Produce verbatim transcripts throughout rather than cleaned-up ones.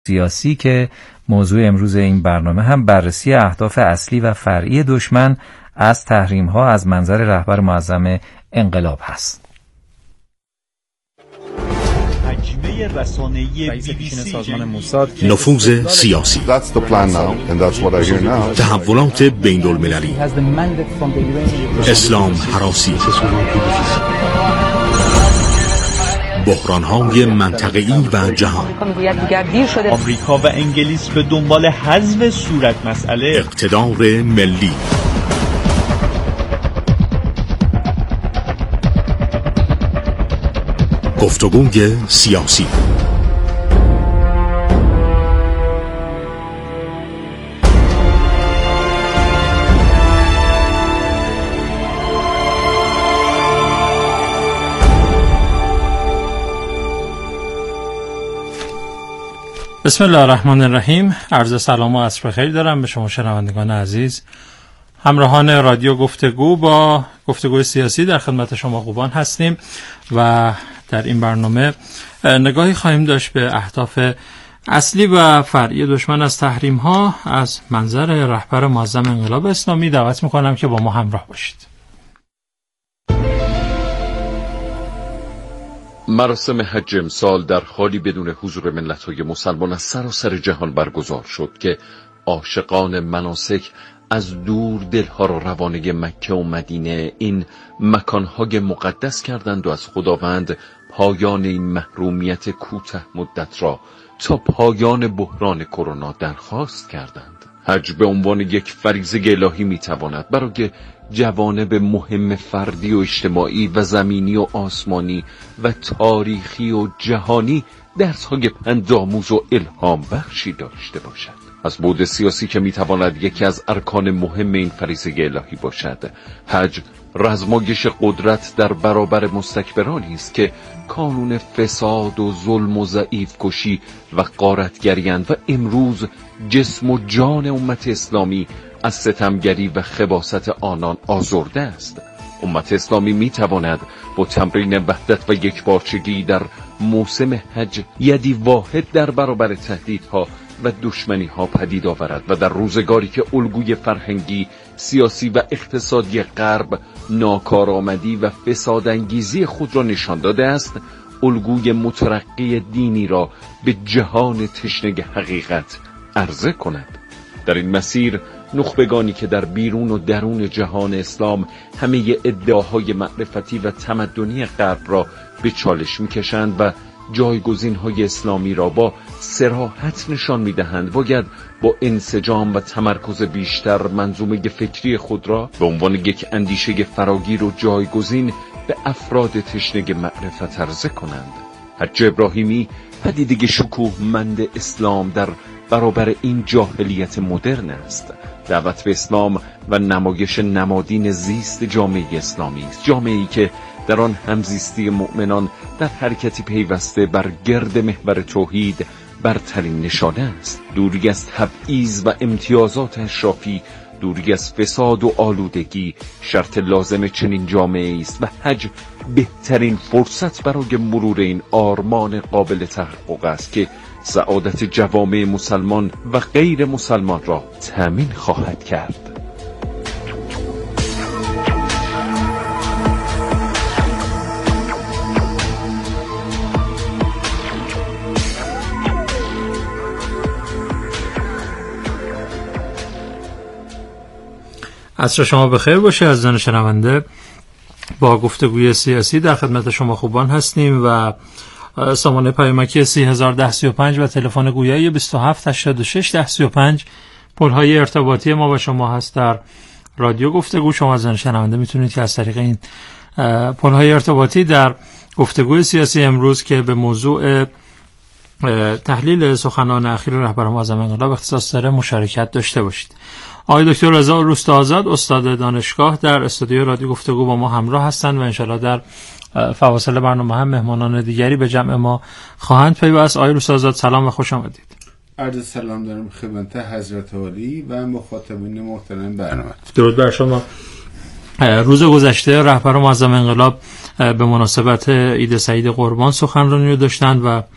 سیاسی که موضوع امروز این برنامه هم بررسی اهداف اصلی و فرعی دشمن از تحریم‌ها از منظر رهبر معظم انقلاب هست. نفوذ سیاسی، تحولات بین المللی، اسلام هراسی، بحران‌های منطقه‌ای و جهان. آمریکا و انگلیس به دنبال حذف صورت مسئله، اقتدار ملی، گفتگوی سیاسی. بسم الله الرحمن الرحیم. عرض سلام و عصر بخیر دارم به شما شنوندگان عزیز، همراهان رادیو گفتگو. با گفتگوی سیاسی در خدمت شما خوبان هستیم و در این برنامه نگاهی خواهیم داشت به اهداف اصلی و فرعی دشمن از تحریم ها از منظر رهبر معظم انقلاب اسلامی. دعوت میکنم که با ما همراه باشید. مراسم حج امسال در حالی بدون حضور ملت‌های مسلمان از سراسر جهان برگزار شد که عاشقان مناسک از دور دلها را روانه مکه و مدینه، این مکانهای مقدس کردند و از خداوند پایان این محرومیت کوتاه مدت را تا پایان بحران کرونا درخواست کردند. حج به عنوان یک فریضه الهی میتواند برای جوانب مهم فردی و اجتماعی و زمینی و آسمانی و تاریخی و جهانی درس‌های پندآموز و الهام بخشی داشته باشد. از بعد سیاسی که میتواند یکی از ارکان مهم این فریضه الهی باشد، حج رزمایش قدرت در برابر مستکبرانی است که کانون فساد و ظلم و ضعیف کشی و غارتگری‌اند و امروز جسم و جان امت اسلامی از ستمگری و خباثت آنان آزرده است. امت اسلامی میتواند با تمرین وحدت و یکپارچگی در موسم حج یدی واحد در برابر تهدیدها و دشمنی ها پدید آورد و در روزگاری که الگوی فرهنگی، سیاسی و اقتصادی غرب ناکارآمدی و فسادانگیزی خود را نشان داده است، الگوی مترقی دینی را به جهان تشنه حقیقت عرضه کند. در این مسیر نخبگانی که در بیرون و درون جهان اسلام همه ادعاهای معرفتی و تمدنی غرب را به چالش می‌کشند و جایگزین‌های اسلامی را با صراحت نشان می‌دهند، باید با انسجام و تمرکز بیشتر منظومه فکری خود را به عنوان یک اندیشه فراگیر و جایگزین به افراد تشنه معرفت عرضه کنند. حج ابراهیمی پدیده شکوهمند اسلام در برابر این جاهلیت مدرن است. دعوت به اسلام و نمایش نمادین زیست جامعه اسلامی است، جامعه‌ای که در آن همزیستی مؤمنان در حرکتی پیوسته بر گرد محور توحید برترین نشانه است. دوری از تبعیض و امتیازات اشرافی، دوری از فساد و آلودگی شرط لازم چنین جامعه‌ای است و حج بهترین فرصت برای مرور این آرمان قابل تحقق است که سعادت جوامع مسلمان و غیر مسلمان را تامین خواهد کرد. عصر شما بخیر باشه عزیزان شنونده. با گفتگوی سیاسی در خدمت شما خوبان هستیم و سامانه پیامکی سه هزار و ده سی و پنج و تلفن گویایی بیست و هفت هشتاد و شش ده سی و پنج پل‌های ارتباطی ما با شما هست. در رادیو گفتگو شما عزیزان شنونده میتونید که از طریق این پل‌های ارتباطی در گفتگوی سیاسی امروز که به موضوع تحلیل سخنان اخیر رهبر معظم انقلاب اختصاص داره مشارکت داشته باشید. آقای دکتر رضا روستاآزاد استاد دانشگاه در استودیو رادیو گفتگو با ما همراه هستند و انشالله در فواصل برنامه هم مهمانان دیگری به جمع ما خواهند پیوست. آقای روستاآزاد سلام و خوش آمدید. عرض سلام دارم خدمت حضرت عالی و مخاطبین محترم برنامه. درود بر شما. روز گذشته رهبر معظم انقلاب به مناسبت عید سعید قربان سخنرانی رو داشتند و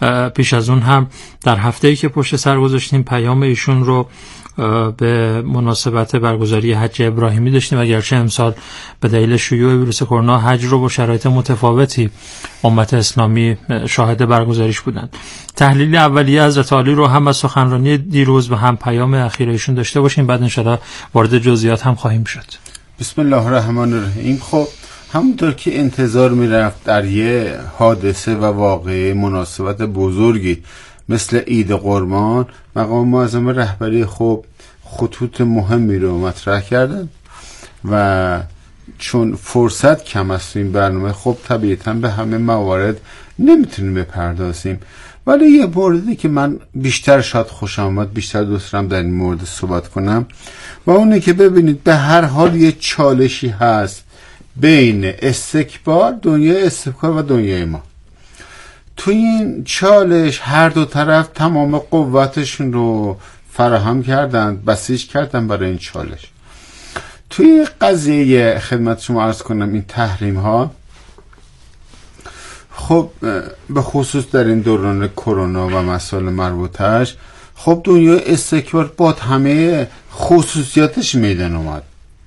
پیش از اون هم در هفته‌ای که پشت سر گذاشتیم پیام ایشون رو به مناسبت برگزاری حج ابراهیمی داشتیم، اگرچه امسال به دلیل شیوع ویروس کرونا حج رو با شرایط متفاوتی امت اسلامی شاهد برگزاریش بودند. تحلیل اولیه حضرت عالی رو هم از سخنرانی دیروز و هم پیام اخیر ایشون داشته باشیم، بعد انشاءالله وارد جزئیات هم خواهیم شد. بسم الله الرحمن الرحیم. خب همونطور که انتظار میرفت در یه حادثه و واقعه مناسبت بزرگی مثل عید قربان، مقام معظم رهبری خب خطوط مهمی رو مطرح کردن و چون فرصت کم است این برنامه خب طبیعتاً به همه موارد نمیتونیم بپردازیم، ولی یه موردی که من بیشتر شاید خوشم آمد، بیشتر دوست دارم در این مورد صحبت کنم و اونه که ببینید به هر حال یه چالشی هست بین استکبار، دنیای استکبار و دنیای ما. توی این چالش هر دو طرف تمام قوتشون رو فراهم کردن، بسیج کردن برای این چالش. توی قضیه خدمت شما عرض کنم این تحریم ها، خب به خصوص در این دوران کرونا و مسائل مربوطش، خب دنیای استکبار با همه خصوصیاتش میدن اومد.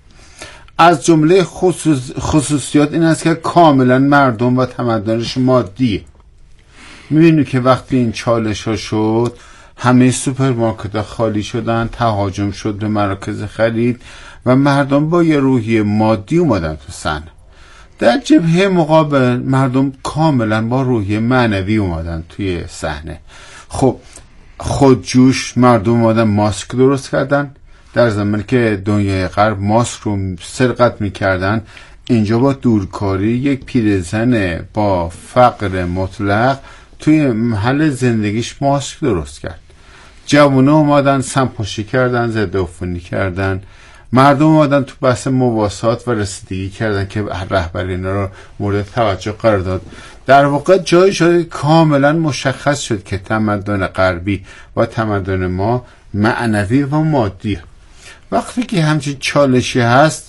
از جمله خصوص خصوصیات این است که کاملا مردم و تمدنش مادیه. میبینید که وقتی این چالش ها شد همه سوپرمارکت ها خالی شدن، تهاجم شد به مراکز خرید و مردم با یه روحیه مادی اومدن تو صحنه. در جبهه مقابل مردم کاملا با روحیه معنوی اومدن توی صحنه. خب خودجوش مردم اومدن ماسک درست کردن، در زمانی که دنیای غرب ماسک رو سرقت میکردن، اینجا با دورکاری یک پیرزن با فقر مطلق توی محل زندگیش ماسک درست کرد. جوونا اومدن سمپاشی کردن، ضد عفونی کردن، مردم اومدن تو بحث مواسات و رسیدگی کردن که رهبر اینا رو مورد توجه قرار داد. در واقع جایی شده کاملا مشخص شد که تمدن غربی و تمدن ما معنوی و مادیه. وقتی که همچین چالشی هست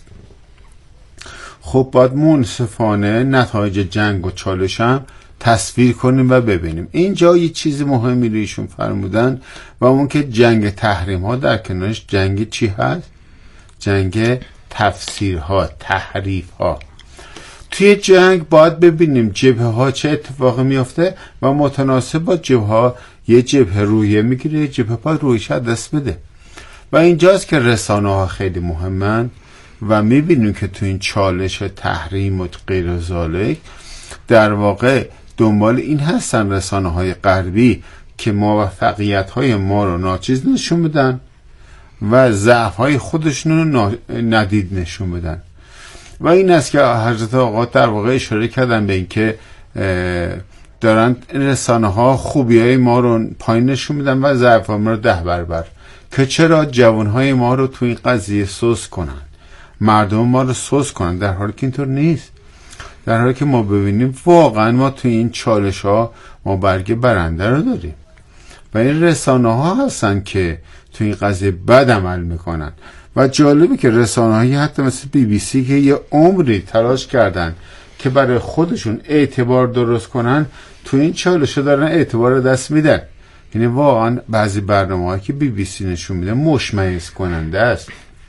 خب باید منصفانه نتایج جنگ و چالش هم تصویر کنیم و ببینیم. اینجا یه چیز مهمی رو ایشون فرمودن و اون که جنگ تحریم ها در کنارش جنگ چی هست؟ جنگ تفسیرها، تحریف ها. توی جنگ باید ببینیم جبهه ها چه اتفاقی میافته و متناسب با جبهه ها یه جبهه رویه میگیره، یه جبهه باید رویش دست بده و اینجاست که رسانه ها خیلی مهمن و میبینیم که تو این چالش تحریم و غیر ذالک در واقع دنبال این هستن رسانه های غربی که موفقیت های ما رو ناچیز نشون بدن و ضعف های خودشون رو ندید نشون بدن. و این است که حضرت آقا در واقع اشاره کردن به این که دارن رسانه ها خوبی های ما رو پایین نشون میدن و ضعف ها ما رو ده برابر، که چرا جوان های ما رو تو این قضیه سوس کنن، مردم ما رو سوس کنن، در حالی که اینطور نیست. در حالی که ما ببینیم واقعا ما تو این چالش ها ما برگ برنده رو داریم و این رسانه ها هستن که تو این قضیه بد عمل میکنن. و جالبه که رسانه هایی حتی مثل بی بی سی که یه عمری تلاش کردن که برای خودشون اعتبار درست کنن، تو این چالش ها دارن اعتبار دست میدن. یعنی واقعا بعضی برنامه هایی که بی بی سی نشون میده مشمئز کننده است.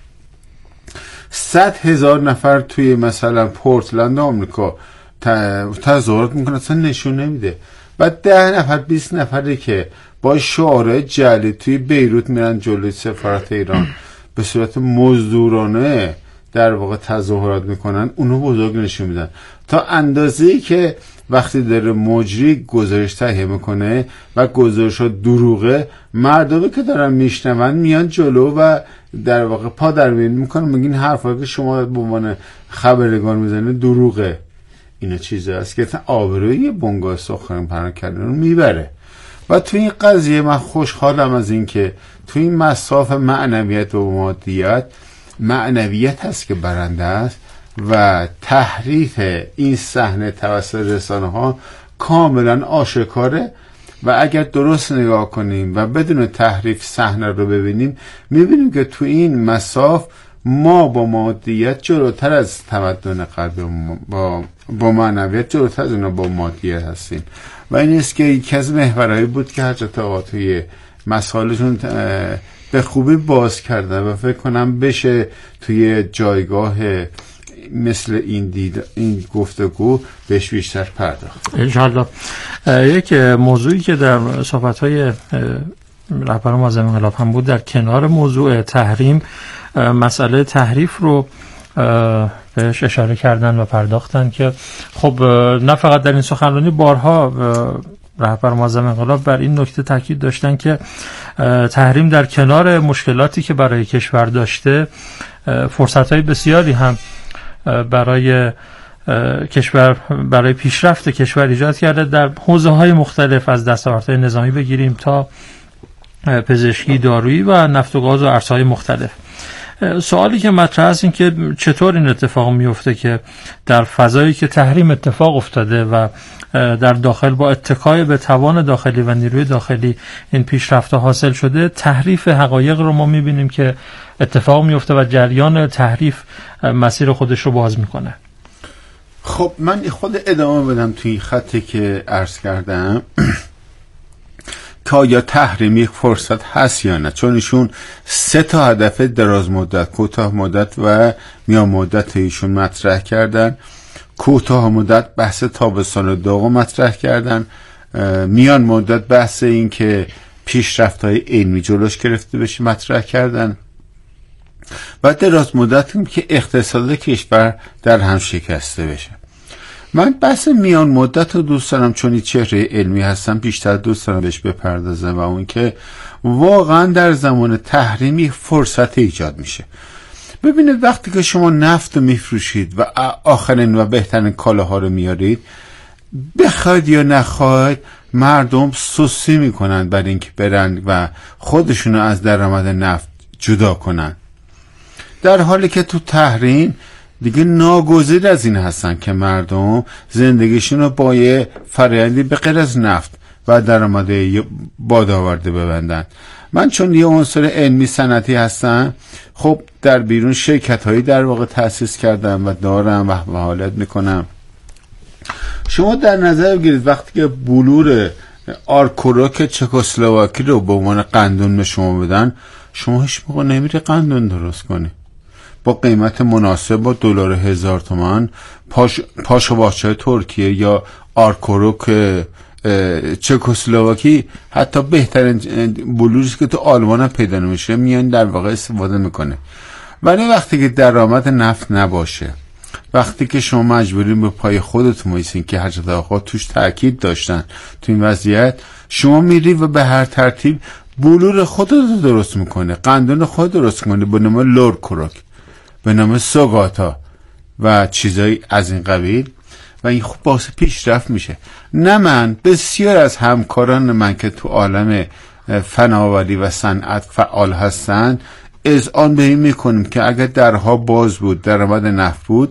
صد هزار نفر توی مثلا پورتلند آمریکا تظاهرات میکنه، اصلا نشون نمیده. بعد ده نفر بیست نفری که با شعارهای جعلی توی بیروت میرن جلوی سفارت ایران به صورت مزدورانه در واقع تظاهرات میکنن، اونو بزرگ نشون میدن. تا اندازه‌ای که وقتی داره مجری گزارش تهیه میکنه و گزارش ها دروغه، مردمی که دارن میشنون میان جلو و در واقع پا در میون میکنن، میگین حرفایی که شما به عنوان خبرنگار میزنید دروغه. اینا چیزی هست که آبروی بنگاه سخن پران کردن رو میبره. و تو این قضیه من خوشحالم از این که تو این مساف معنویت و مادیت، معنویت هست که برنده است و تحریف این صحنه توسط رسانه ها کاملا آشکاره. و اگر درست نگاه کنیم و بدون تحریف صحنه رو ببینیم، میبینیم که تو این مساف ما با مادیت جلوتر از تمدن غربی، با با معنویت جلوتر از اونا با مادیت هستیم و این است که یکی از محورهایی بود که حضرت آقا توی مسائلشون به خوبی باز کردن و فکر کنم بشه توی جایگاه مثل این دید این گفتگو بهش بیشتر پرداخت انشاءالله. یک موضوعی که در صحبت‌های رهبر معظم انقلاب هم بود در کنار موضوع تحریم، مسئله تحریف رو بهش اشاره کردن و پرداختن که خب نه فقط در این سخنرانی، بارها رهبر معظم انقلاب بر این نکته تاکید داشتن که تحریم در کنار مشکلاتی که برای کشور داشته فرصت‌های بسیاری هم برای کشور، برای پیشرفت کشور ایجاد کرده در حوزه‌های مختلف، از دستاوردهای نظامی بگیریم تا پزشکی، دارویی و نفت و گاز و ارزهای مختلف. سوالی که مطرح است این که چطور این اتفاق میفته که در فضایی که تحریم اتفاق افتاده و در داخل با اتکای به توان داخلی و نیروی داخلی این پیشرفت حاصل شده، تحریف حقایق رو ما میبینیم که اتفاق میفته و جریان تحریف مسیر خودش رو باز میکنه. خب من خود ادامه بدم توی این خطی که عرض کردم که آیا تحریم یک فرصت هست یا نه، چون ایشون سه تا هدف دراز مدت، کوتاه مدت و میان مدت ایشون مطرح کردن. کوتاه مدت بحث تابستان داغ مطرح کردن، میان مدت بحث این که پیشرفت‌های علمی جلوش گرفته بشه مطرح کردن و دراز مدت این که اقتصاد کشور در هم شکسته بشه. من بحث میان مدت رو دوست دارم، چون این چهره علمی هستم بیشتر دوست دارم بهش بپردازم و اون که واقعا در زمان تحریمی فرصت ایجاد میشه. ببینید وقتی که شما نفت رو میفروشید و آخرین و بهترین کالاها رو میارید، بخواید یا نخواید مردم سوسی میکنن برای اینکه برن و خودشونو از درآمد نفت جدا کنن، در حالی که تو تحریم دیگه ناگزیر از این هستن که مردم زندگیشون رو با یه فرآیندی به غیر از نفت و درآمد بادآورده ببندن. من چون یه عنصر علمی صنعتی هستم، خب در بیرون شرکت هایی در واقع تأسیس کردم و دارم و حالت میکنم. شما در نظر بگیرید وقتی که بلور آرکوروک چکسلواکی رو به عنوان قندون به شما بدن، شما هیچ موقع نمیری قندون درست کنی با قیمت مناسب با دلار هزار تومان. پاش پاش باچه ترکیه یا آرکوروک چکسلواکی حتی بهترین بلوریست که تو آلمان هم پیدا نمیشه، میان در واقع استفاده میکنه. ولی وقتی که درآمد نفت نباشه، وقتی که شما مجبورین به پای خودتون وایسین که حضرت آقا توش تاکید داشتن تو این وضعیت، شما میری و به هر ترتیب بلور خودت درست میکنه، قندون خود درست میکنه به نام لورکروک، به نام سوگاتا و چیزایی از این قبیل و این خوب باعث پیشرفت میشه. نه من، بسیار از همکاران من که تو عالم فناوری و صنعت فعال هستن اذعان به این میکنیم که اگر درها باز بود، درآمد نفت بود،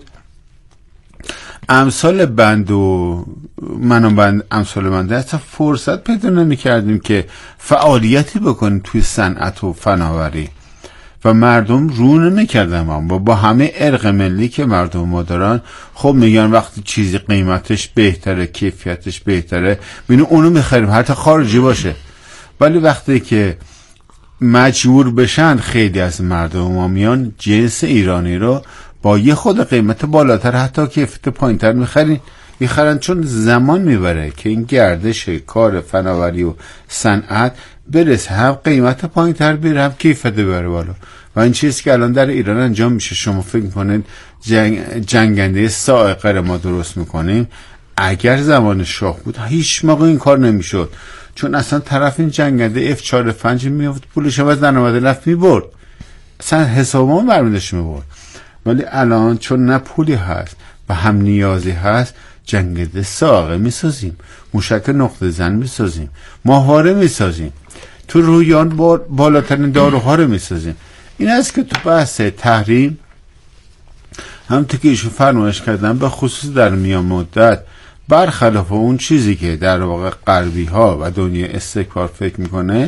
امثال بند و من و بند امثال بنده اصلا فرصت پیدا نمی کردیم که فعالیتی بکنیم توی صنعت و فناوری و مردم رو نمی کردن. با, با همه ارق ملی که مردم ما دارن، خب میگن وقتی چیزی قیمتش بهتره، کیفیتش بهتره، بینو اونو میخریم حتی خارجی باشه. ولی وقتی که مجبور بشن خیلی از مردم ما میان جنس ایرانی رو با یه خود قیمت بالاتر حتی کیفیت پایینتر میخرین میخرن چون زمان میبره که این گردش کار فناوری و صنعت برسه، هم قیمت پایینتر بره هم کیفیت بره بالا. و این چیزی که الان در ایران انجام میشه، شما فکر میکنید جنگ جنگنده سائقه ما درست میکنیم؟ اگر زمان شاه بود هیچ موقع این کار نمیشد، چون اصلا طرف این جنگنده اف چهار اف پنج میافت پولش و درآمد نفت میبرد، اصلا حسابمون برمیداشت میبرد. ولی الان چون نه پولی هست و هم نیازی هست، جنگنده سائقه میسازیم، موشک نقطه زن میسازیم، ماهواره میسازیم، تو رویان بالاترین داروها رو میسازیم. این است که تو بحث تحریم همونطور که ایشون فرمایش کردن، به خصوص در میان مدت، برخلاف اون چیزی که در واقع غربی ها و دنیا استکبار فکر میکنه،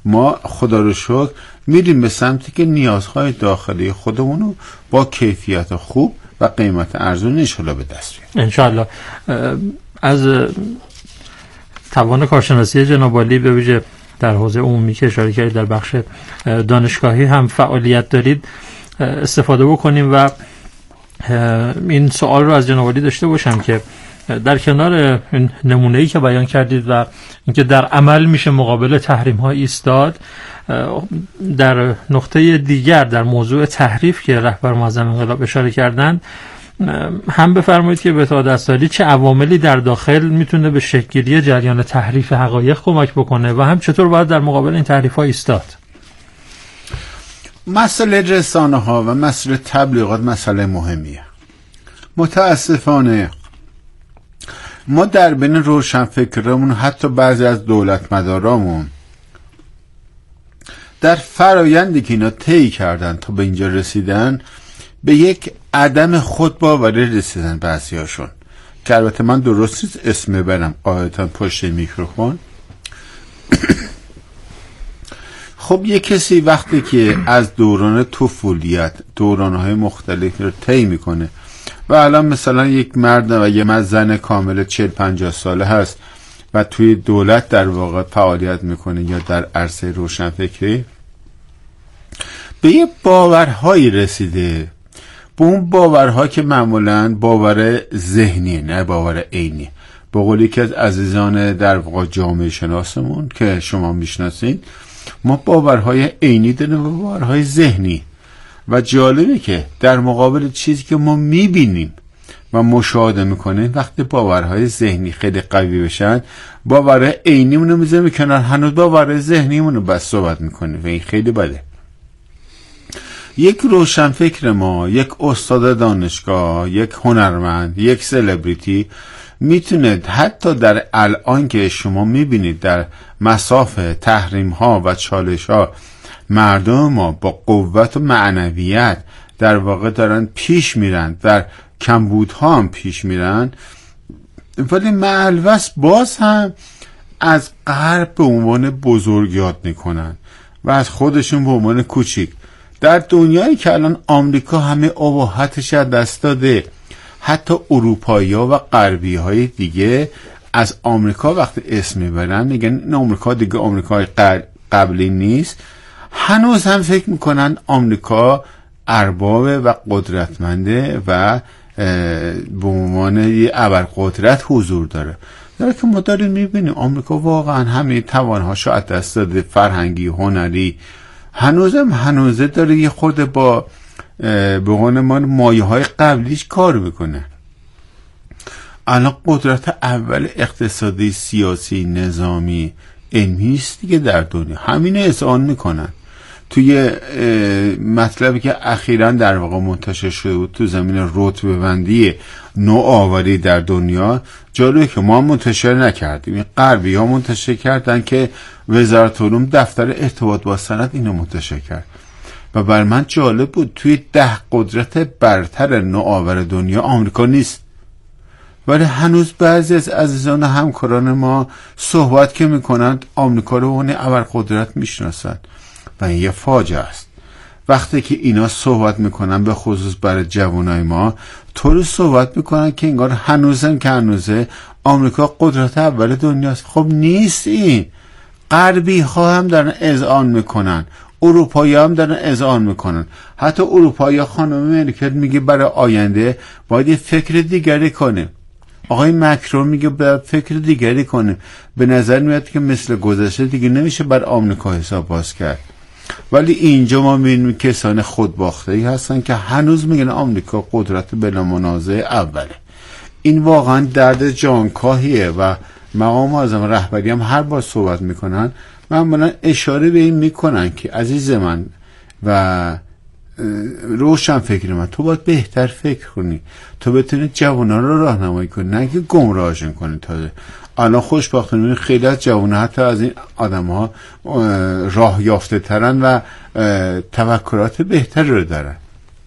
ما خدا رو شکر میریم به سمتی که نیازهای داخلی خودمون رو با کیفیت خوب و قیمت ارزون انشالله به دست بیاریم. انشالله. از توان کارشناسی جناب عالی به ویژه در حوزه عمومی که اشاره کردید در بخش دانشگاهی هم فعالیت دارید استفاده بکنیم و این سوال رو از جناب عالی داشته باشم که در کنار این نمونه‌ای که بیان کردید و اینکه در عمل میشه مقابل تحریم ها ایستاد، در نقطه دیگر در موضوع تحریف که رهبر معظم انقلاب اشاره کردند هم بفرمایید که به اطلاع دستاری چه عواملی در داخل میتونه به شکل‌گیری جریان تحریف حقایق کمک بکنه و هم چطور باید در مقابل این تحریف ها ایستاد؟ مسئله رسانه ها و مسئله تبلیغات مسئله مهمیه. متاسفانه ما در بین روشنفکرامون، حتی بعضی از دولت مدارامون، در فرایندی که اینا طی کردن تا به اینجا رسیدن، به یک عدم خودباوری رسیدن بعضی هاشون که البته من درست نیست اسم برم قاعدتا پشت میکروفون. خب یک کسی وقتی که از دوران طفولیت دورانهای مختلف رو طی میکنه و الان مثلا یک مرد و یه زن کامل چهل پنجاه ساله هست و توی دولت در واقع فعالیت میکنه یا در عرصه روشنفکری، به یه باورهایی رسیده، به اون باورها که معمولاً باور ذهنی نه باور عینی. به قولی که از عزیزان در واقع جامعه شناسمون که شما میشناسید، ما باورهای عینی داریم و باورهای ذهنی و جالبه که در مقابل چیزی که ما میبینیم و مشاهده میکنیم، وقتی باورهای ذهنی خیلی قوی بشن باورهای عینیمون رو میذاریم کنار، هنوز باورهای ذهنیمون رو بس صحبت میکنیم و این خیلی بده. یک روشنفکر ما، یک استاد دانشگاه، یک هنرمند، یک سلبریتی میتونه حتی در الان که شما میبینید در مصاف تحریم ها و چالش ها مردم ما با قوت و معنویت در واقع دارن پیش میرن، در کمبودها هم پیش میرن، ولی معلوس باز هم از غرب به عنوان بزرگ یاد میکنن و از خودشون به عنوان کوچیک. در دنیایی که الان آمریکا همه اباحتش از دست داده، حتی اروپایی ها و غربی های دیگه از آمریکا وقتی اسم میبرن میگن این آمریکا دیگه آمریکای قبلی نیست. هنوز هم فکر میکنن آمریکا ارباب و قدرتمنده و به عنوان یه ابرقدرت حضور داره، در که ما داریم میبینیم آمریکا واقعا همه توانهاشو از دست داده، فرهنگی، هنری، هنوزم هنوزه داره یه خورده با به قول ما مایه های قبلیش کار میکنه. الان قدرت اول اقتصادی، سیاسی، نظامی، علمی است دیگه در دنیا، همین اذعان میکنن. توی مطلبی که اخیراً در واقع منتشر شده بود تو زمین رتبه بندی نوآوری در دنیا، جالبه که ما منتشر نکردیم، غربی ها منتشر کردن که وزارت علوم دفتر ارتباط با صنعت اینو منتشر کرد و بر من جالب بود توی ده قدرت برتر نوآور دنیا آمریکا نیست، ولی هنوز بعضی از عزیزان همکاران ما صحبت که میکنند آمریکا رو اون ابرقدرت میشناسند و این یه فاجعه است. وقتی که اینا صحبت میکنن به خصوص برای جوانای ما طوری صحبت میکنن که انگار هنوزن که هنوزه آمریکا قدرت اول دنیاست. خب نیست. این غربی ها هم دارن اذعان میکنن، اروپایی هم دارن اذعان میکنن. حتی اروپایی خانم مرکل میگه برای آینده باید یه فکر دیگری کنیم. آقای مکرون میگه باید فکر دیگری کنیم. به نظر میاد که مثل گذشته دیگه نمیشه بر آمریکا حساب باز کرد. ولی اینجا ما میبینیم کسان خودباخته‌ای هستن که هنوز میگن آمریکا قدرت بلا منازع اوله. این واقعا درد جانکاهیه و مقام معظم رهبری هم هر بار صحبت میکنن معمولا اشاره به این میکنن که عزیز من و روشن فکر من، تو باید بهتر فکر کنی، تو بتونی جوانان رو راهنمایی کنی، نه که گمراهشون کنی. تازه الان خوشبختانه خیلی از جوانان حتی از این آدم ها راه یافته ترن و تفکرات بهتری رو دارن.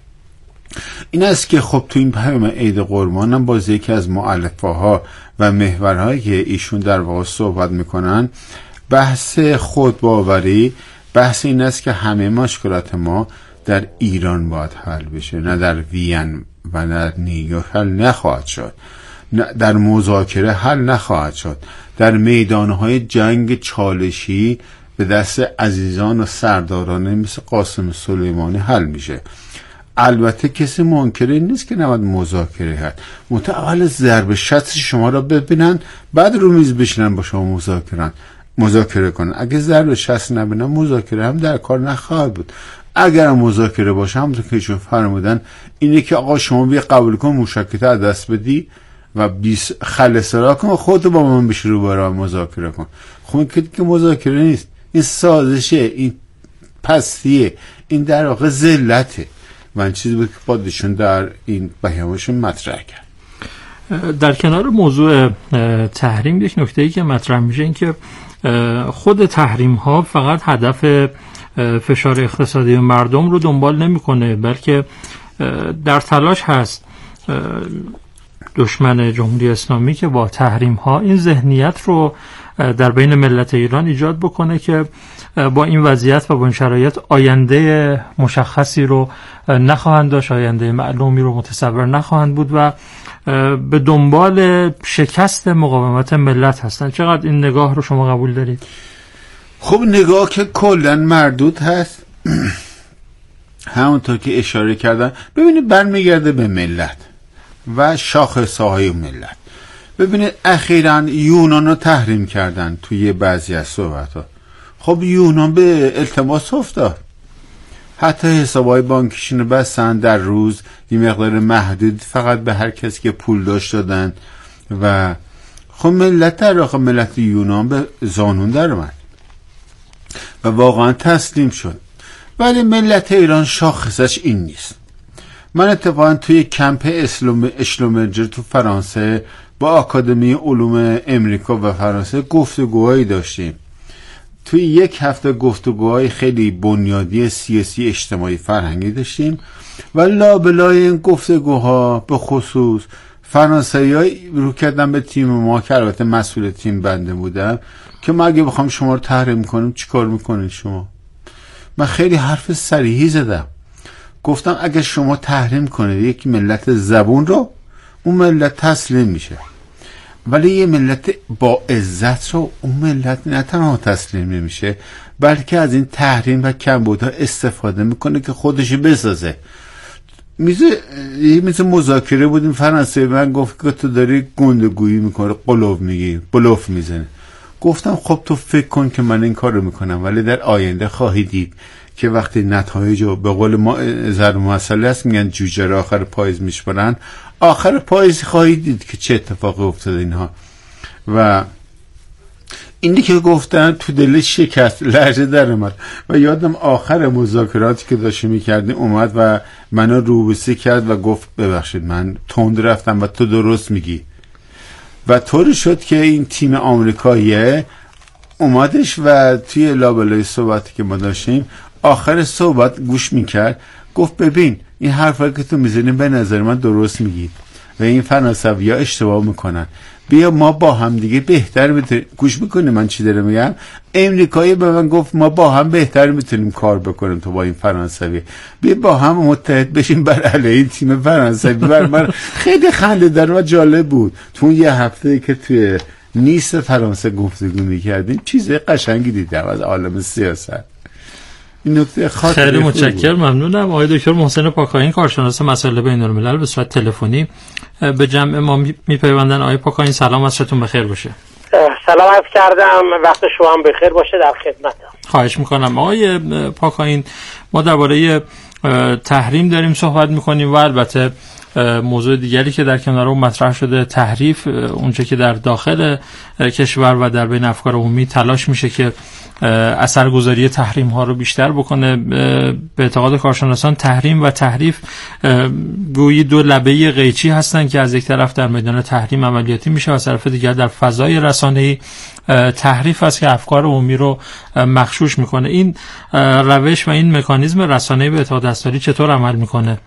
این است که خب تو این پیام عید قربان هم باز یکی از مؤلفه ها و محورهایی که ایشون در واقع صحبت میکنن بحث خودباوری بحث این است که همه مشکلات ما در ایران باید حل بشه، نه در وین و نه نیویورک حل نخواهد شد، نه در مذاکره حل نخواهد شد، در میدانهای جنگ چالشی به دست عزیزان و سردارانه مثل قاسم سلیمانی حل میشه. البته کسی منکر نیست که نباید مذاکره کرد، متأول ضرب شست شما را ببینن بعد رو میز بشینن با شما مذاکره مذاکره کنن. اگه ضرب شست نبینن مذاکره هم در کار نخواهد بود. اگر مذاکره باشه همونطور که ایشون فرمودن اینه که آقا شما بیا قبول کن موشکت از دست بدی و بیس خلصرا کن و خودتو با من بشه رو برای مذاکره کن. خب این که مذاکره نیست، این سازشه، این پستیه، این در واقع ذلته. من چیزی بود که بادشون در این بیانشون مطرح کرد. در کنار موضوع تحریم یک نکته‌ای که مطرح میشه این که خود تحریم ها فقط هدف فشار اقتصادی مردم رو دنبال نمیکنه، بلکه در تلاش هست دشمن جمهوری اسلامی که با تحریم ها این ذهنیت رو در بین ملت ایران ایجاد بکنه که با این وضعیت و با این شرایط آینده مشخصی رو نخواهند داشت، آینده معلومی رو متصور نخواهند بود و به دنبال شکست مقاومت ملت هستند. چقدر این نگاه رو شما قبول دارید؟ خب نگاه که کلاً مردود هست همونطور که اشاره کردن. ببینید برمیگرده به ملت و شاخصه‌های ملت. ببینید اخیراً یونان رو تحریم کردن توی بعضی از صحبت‌ها. خب یونان به التماس افتاد، حتی حسابهای بانکیشون رو بستن، در روز یه مقدار محدود فقط به هر کسی که پول داشت دادن و خب ملت در واقع ملت یونان به زانون در اومد و واقعا تسلیم شد. ولی ملت ایران شاخصش این نیست. من اتفاقا توی کمپ اسلوم اشلومرجر تو فرانسه با آکادمی علوم امریکا و فرانسه گفتگوهایی داشتیم. توی یک هفته گفتگوهای خیلی بنیادی سیاسی اجتماعی فرهنگی داشتیم و لابلای این گفتگوها به خصوص فرانسوی‌ها رو کردن به تیم ما که البته مسئول تیم بنده بودم که ما اگه بخوام شما رو تحریم کنیم چی کار میکنید شما؟ من خیلی حرف صریحی زدم، گفتم اگه شما تحریم کنید یک ملت زبون رو، اون ملت تسلیم میشه، ولی یه ملت با عزت رو اون ملت نه تنها تسلیم نمیشه بلکه از این تحریم و کمبودها استفاده میکنه که خودش بسازه. میزه یه میزه مذاکره بودیم فرانسه، من گفت که تو داری گندگویی میکنه، قلوب میگی، بلوف میزنه. گفتم خب تو فکر کن که من این کار رو میکنم ولی در آینده خواهی دید که وقتی نتایج رو به قول ما ضرب مسئله است میگن جوجه را آخر پاییز میشپرن، آخر پاییز خواهی دید که چه اتفاقی افتاده اینها. و اینی که گفتن تو دل شکست لرزه در اومد و یادم آخر مذاکراتی که داشته میکردیم اومد و منو روبوسی کرد و گفت ببخشید من تند رفتم و تو درست میگی. و طوری شد که این تیم آمریکاییه اومدش و توی لابلای صحبتی که ما داشتیم آخر صحبت گوش میکرد، گفت ببین این حرفا که تو میزنی به نظر من درست میگی و این فرانسوی‌ها اشتباه میکنن، بیا ما با هم دیگه بهتر میتونیم. گوش میکنی من چی داره میگم؟ امریکایی به من گفت ما با هم بهتر میتونیم کار بکنیم تو با این فرانسوی، بیا با هم متحد بشیم بر علیه تیم فرانسوی. بر من خیلی خنده دار و جالب بود. تو یه هفته که توی نیس فرانسه گفتگو میکردیم چیز قشنگی دیدم از عالم سیاست. این نکته خیلی متشکرم، ممنونم. آقای دکتر محسن پاکاین کارشناس مسائل بین‌الملل به صورت تلفنی به جمع ما میپیوندن. آقای پاکاین سلام، ازتون بخیر باشه. سلام عرض کردم، وقت شما هم بخیر باشه، در خدمتم. خواهش میکنم. آقای پاکاین ما درباره تحریم داریم صحبت میکنیم و البته موضوع دیگری که در کنار اون مطرح شده تحریف، اونچه که در داخل کشور و در بین افکار عمومی تلاش میشه که اثرگذاری تحریم ها رو بیشتر بکنه. به اعتقاد کارشناسان تحریم و تحریف گویی دو لبه قیچی هستن که از یک طرف در میدان تحریم عملیاتی میشه و از طرف دیگر در فضای رسانه‌ای تحریف است که افکار عمومی رو مغشوش میکنه. این روش و این مکانیزم رسانه‌ای به اعتقاد دستاری چطور عمل میکنه؟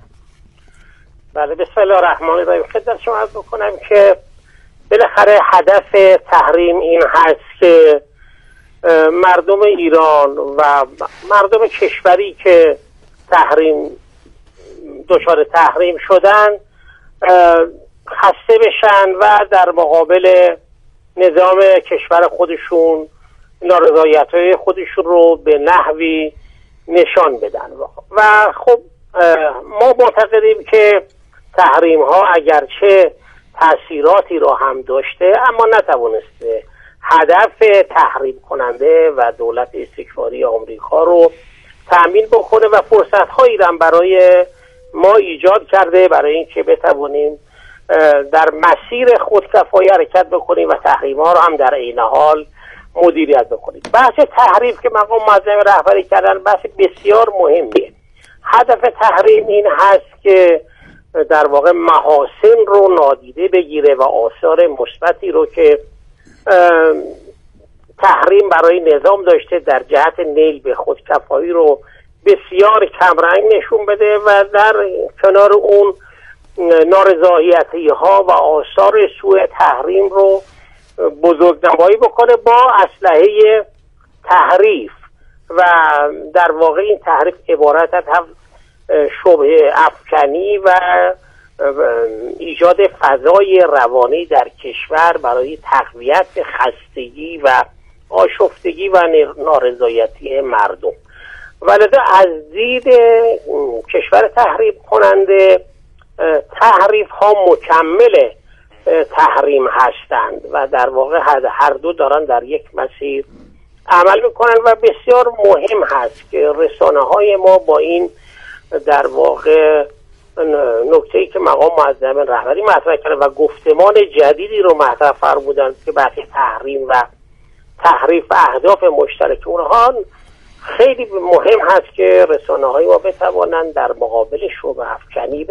بله، بسم الله الرحمن الرحیم. خدمت شما عرض بکنم که بالاخره هدف تحریم این هست که مردم ایران و مردم کشوری که تحریم دچار تحریم شدن خسته بشن و در مقابل نظام کشور خودشون نارضایت‌های خودشون رو به نحوی نشان بدن. و خب ما معتقدیم که تحریم ها اگرچه تأثیراتی را هم داشته اما نتوانسته هدف تحریم کننده و دولت استکباری آمریکا رو تأمین بکنه و فرصت هایی را برای ما ایجاد کرده برای اینکه بتوانیم در مسیر خودکفایی حرکت بکنیم و تحریم ها رو هم در عین حال مدیریت بکنیم. بحث تحریم که مقام معظم رهبری کردن بحث بسیار مهمیه. هدف تحریم این هست که در واقع محاسن رو نادیده بگیره و آثار مثبتی رو که تحریم برای نظام داشته در جهت نیل به خودکفایی رو بسیار کمرنگ نشون بده و در کنار اون نارضایتی ها و آثار سوء تحریم رو بزرگنمایی بکنه با اسلحه تحریف. و در واقع این تحریف عبارت از هم شبهه افکنی و ایجاد فضای روانی در کشور برای تقویت خستگی و آشفتگی و نارضایتی مردم. ولذا از دید کشور تحریم کننده تحریف ها مکمل تحریم هستند و در واقع هر دو دارن در یک مسیر عمل میکنن و بسیار مهم هست که رسانه های ما با این در واقع نکته‌ای که مقام معظم رهبری مطرح کرده و گفتمان جدیدی رو مطرح فرمودن که بحث تحریم و تحریف اهداف مشترک اونها خیلی مهم هست که رسانه های ما بتوانند در مقابل شبهه افکنی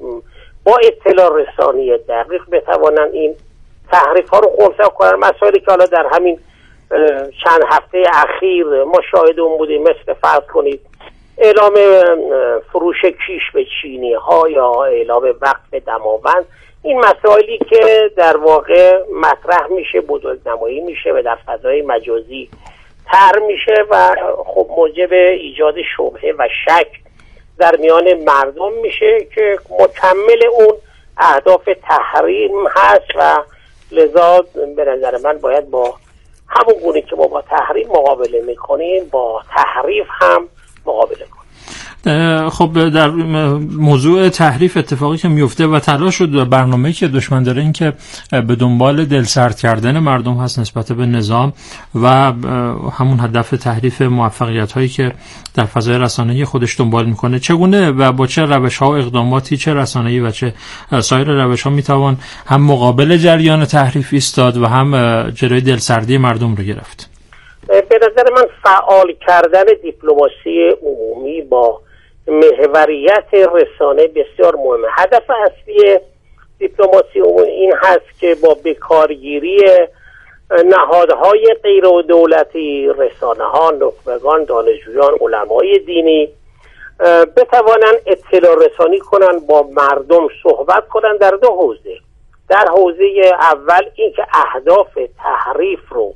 با اطلاع رسانی دقیق بتوانند این تحریف ها رو خنثی کنن. مسائلی که حالا در همین چند هفته اخیر ما شاهد اون بودیم، مثل فرض کنید اعلام فروش کیش به چینی ها یا اعلام وقف دماوند، این مسائلی که در واقع مطرح میشه، بزرگنمایی میشه و در فضای مجازی تر میشه و خب موجب ایجاد شبهه و شک در میان مردم میشه که مکمل اون اهداف تحریم هست و لذا به نظر من باید با همون گونه که ما با تحریم مقابله میکنیم با تحریف هم مقابله کنیم. خب در موضوع تحریف اتفاقی که میفته و تلاش شد برنامه‌ای که دشمن داره این که به دنبال دلسرد کردن مردم هست نسبت به نظام و همون هدف تحریف موفقیت هایی که در فضای رسانه‌ای خودش دنبال میکنه، چگونه و با چه روش‌ها و اقداماتی، چه رسانه‌ای و چه سایر روش‌ها میتوان هم مقابل جریان تحریف ایستاد و هم جلوی دلسردی مردم رو گرفت؟ به نظر من فعال کردن دیپلماسی عمومی با محوریت رسانه بسیار مهمه. هدف اصلی دیپلماسی عمومی این هست که با بکارگیری نهادهای غیر دولتی، رسانه ها، نخبگان، دانشجویان، علمای دینی بتوانند اطلاع رسانی کنند، با مردم صحبت کنند در دو حوزه. در حوزه اول این که اهداف تحریف رو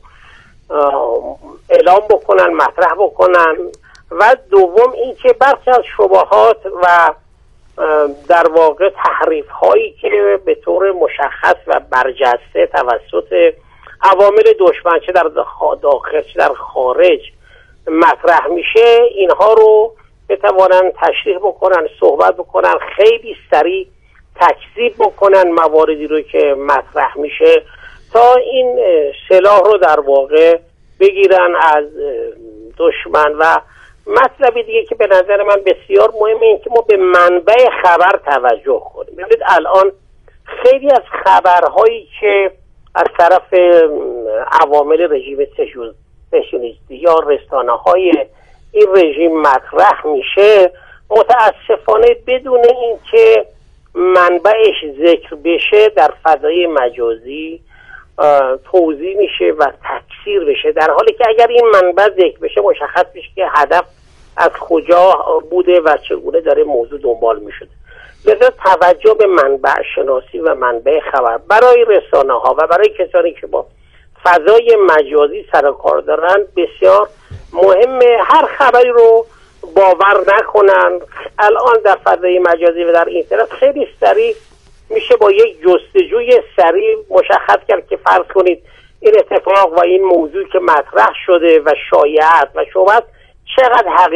اعلام بکنن، مطرح بکنن و دوم این که برخی از شبهات و در واقع تحریف هایی که به طور مشخص و برجسته توسط عوامل دشمن چه در داخل چه در خارج مطرح میشه اینها رو بتوانن تشریح بکنن، صحبت بکنن، خیلی سریع تکذیب بکنن مواردی رو که مطرح میشه تا این سلاح رو در واقع بگیرن از دشمن. و مطلبی دیگه که به نظر من بسیار مهمه این که ما به منبع خبر توجه کنیم. ببینید الان خیلی از خبرهایی که از طرف عوامل رژیم صهیونیستی یا رسانه‌های این رژیم مطرح میشه متاسفانه بدون اینکه منبعش ذکر بشه در فضای مجازی توضیح میشه و تکثیر بشه، در حالی که اگر این منبع ذکر بشه مشخص میشه که هدف از کجا بوده و چگونه داره موضوع دنبال میشده. لذا توجه به منبع شناسی و منبع خبر برای رسانه ها و برای کسانی که با فضای مجازی سر و کار دارن بسیار مهمه. هر خبری رو باور نکنن. الان در فضای مجازی و در اینترنت خیلی سریع میشه با یک جستجوی سریع مشخص کرد که فرض کنید این اتفاق و این موضوع که مطرح شده و شایعات و شبهات چقدر حقیقت